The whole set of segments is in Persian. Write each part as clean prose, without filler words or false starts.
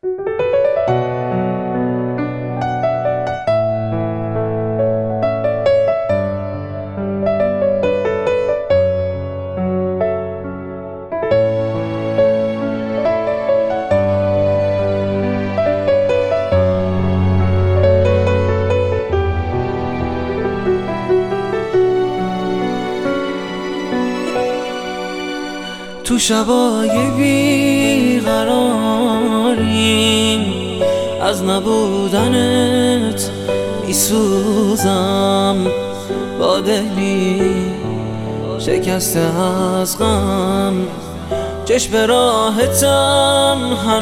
تو شبای بیقراریم از نبودنت میسوزم، با دلی شکسته از غم، چشم راحتم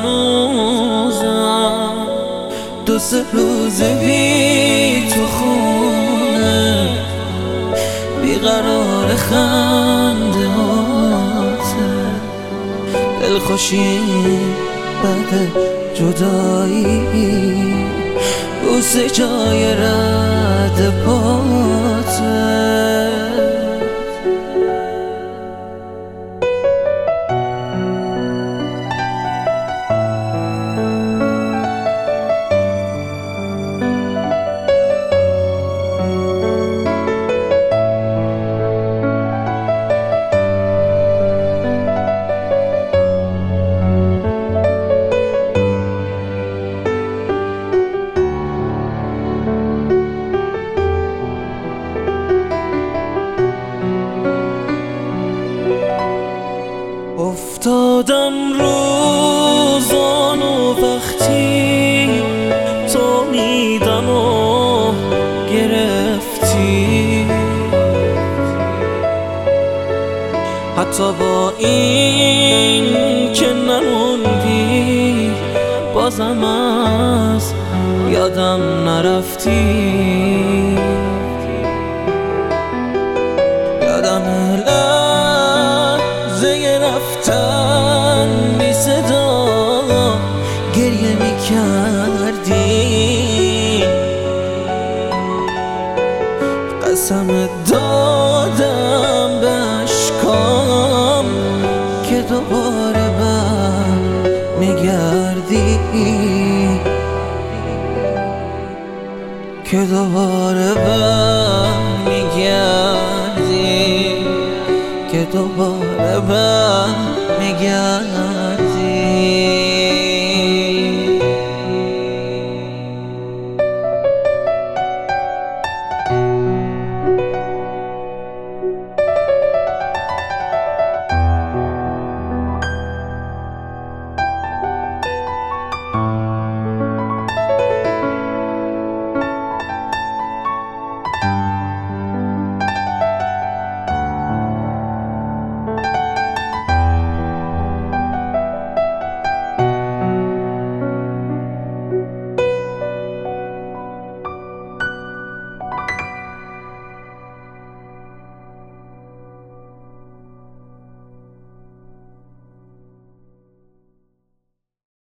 هنوزم. دو سه روز بی تو خونه بیقرار خنده هاته، دلخوشی بعد جدایی بوسه جای رد پاته. افتادم روزان و وقتی تو میدم و گرفتی، حتی با این که نموندی بازم از یادم نرفتی. یادم رفتن بی صدا گریه می کردی، قسم دادم به اشکام که دوباره بر میگردی، که دوباره بر میگردی، که دوباره بر میگردی.